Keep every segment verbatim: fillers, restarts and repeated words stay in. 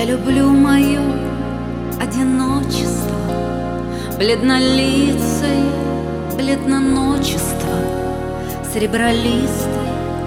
Я люблю мое одиночество, бледнолицей, бледноночество, серебролистое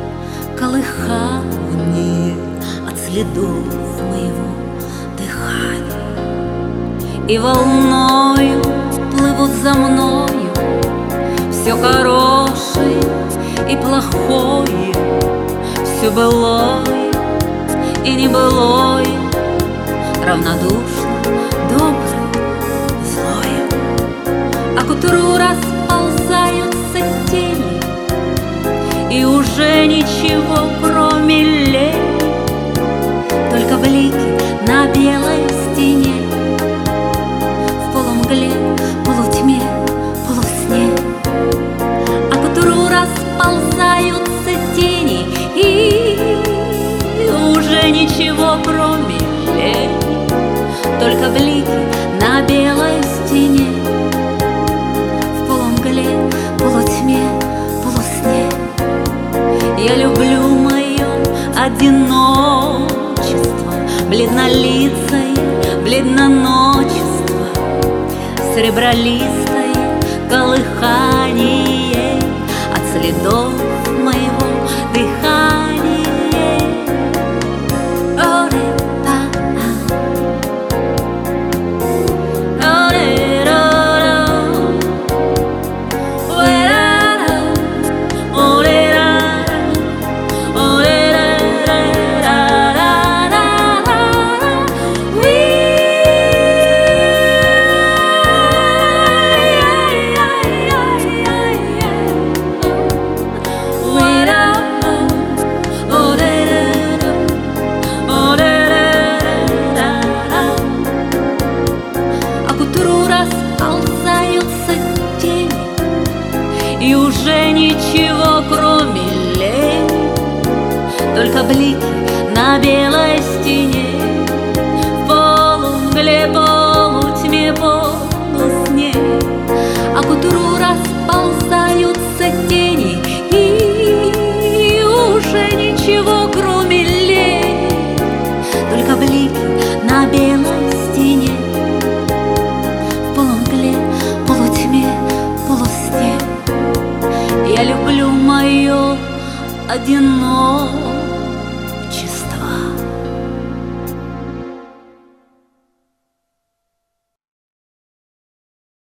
колыхание от следов моего дыхания. И волною плывут за мною все хорошее и плохое, все былое и небылое, равнодушно, доброе, злое. А к утру расползаются тени, и уже ничего кроме лени, только блики на белой стене, в полумгле, полутьме, полусне. А к утру расползаются тени, и уже ничего кроме лени, только блики на белой стене, в полумгле, полутьме, полусне. Я люблю мое одиночество, бледнолицее, бледноночество, серебролистое колыхание от следов моего дыхания. И уже ничего кроме лени, только блики на белой стене, в полумгле, полутьме, полусне. А к утру расползаются тени, и уже ничего кроме лени, только блики на белой стене, в полумгле, полутьме, полусне. Я люблю мое одиночество,